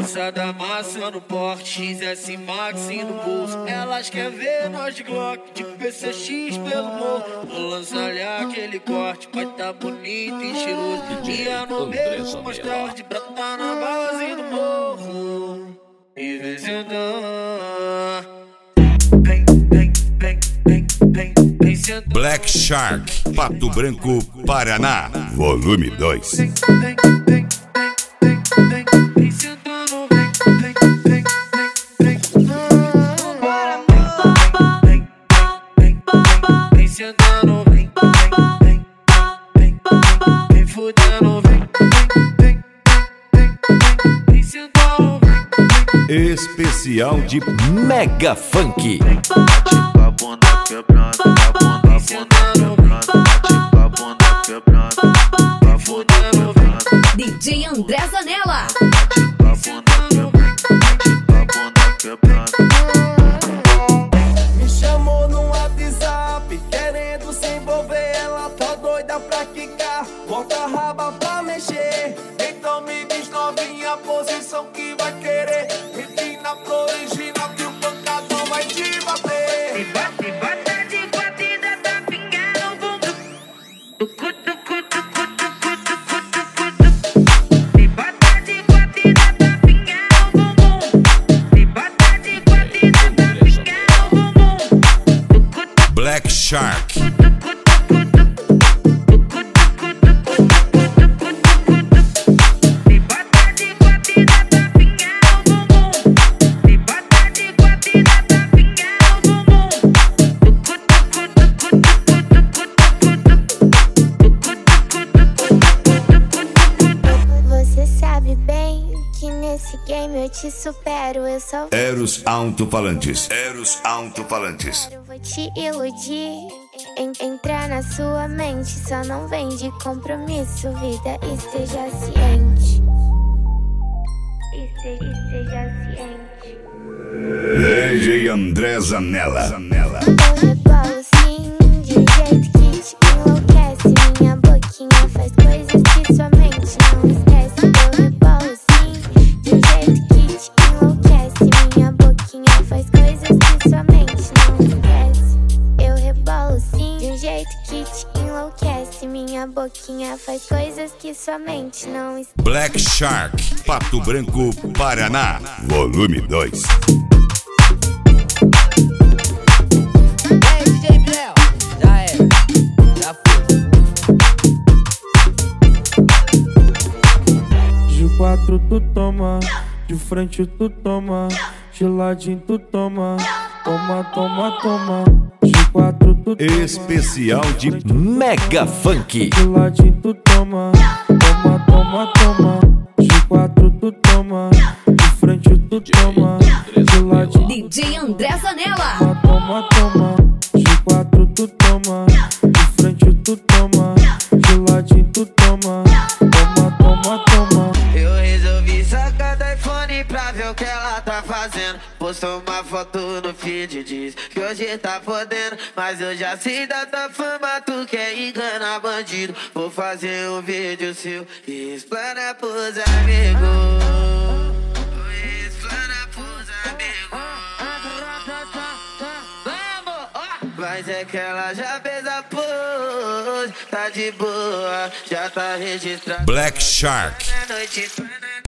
Lançada amassando porte, XS Max no bolso. Elas querem ver nós de Glock, de PCX pelo morro. Vou lançar-lhe aquele corte, vai tá bonito e cheiroso. Dia no meio, mais tarde, brota na base do morro. E vencedor. Black Shark, Pato Branco, Paraná, volume 2. Especial de Mega Funk. A bunda quebrando, a bunda quebrando, a bunda quebrando, a bunda quebrando. DJ André Zanella. A bunda quebrando. Me chamou no WhatsApp, querendo se envolver. Ela tá doida pra quicar, bota a raba pra mexer. Então me diz novinha a posição que vai querer. Empina pro original que o pancadão vai te bater. E bota de quatro e dá tapinha no bumbum. Tucu, tucu, tucu, tucu, tucu, tucu, tucu. E bota de quatro e dá tapinha no bumbum. E bota de quatro e dá tapinha no bumbum. Tucu, tucu, Black Shark. tucu, tucu, tucu, tucu, tucu, tucu, tucu, tucu, tucu. E bota de quatro e dá tapinha no bumbum. E bota de quatro e dá tapinha no bumbum. Tucu, tucu, tucu, tucu, tucu, Você sabe bem que nesse game eu te supero. Eu só Eros Alto-Falantes. Eros Alto-Falantes. vou te iludir. Entrar na sua mente, só não vem de compromisso. Vida, esteja ciente. Esteja ciente. DJ André Zanella. Eu rebolo sim, de um jeito que te enlouquece. Minha boquinha faz coisas que sua mente não esquece. Eu rebolo sim, de um jeito que te enlouquece. Minha boquinha faz coisas que sua mente não esquece. Eu rebolo sim, de um jeito que te enlouquece. Minha boquinha faz coisas que sua mente não esquece. Black Shark, Pato Branco, Paraná, volume 2. DJ Bléu, já era, já foi. De quatro tu toma, de frente tu toma, de ladinho tu toma. Toma, toma, toma. De quatro tu toma, Especial de Mega Funk. de ladinho tu toma. Toma, toma, toma. De quatro tu toma, de frente tu toma, de ladinho DJ André Zanella. toma, toma. De quatro tu toma, de frente tu toma, de ladinho tu toma. Toma, toma, toma. Eu resolvi sacar do iPhone pra ver o que ela tá fazendo. Postou uma foto no feed, diz que hoje tá podendo. Mas eu já sei da tua fama, tu quer enganar bandido. Vou fazer um vídeo seu e explana pros amigos. Explana pros amigos. Mas é que ela já fez a pose, tá de boa, já tá registrado. Black Shark. Na noite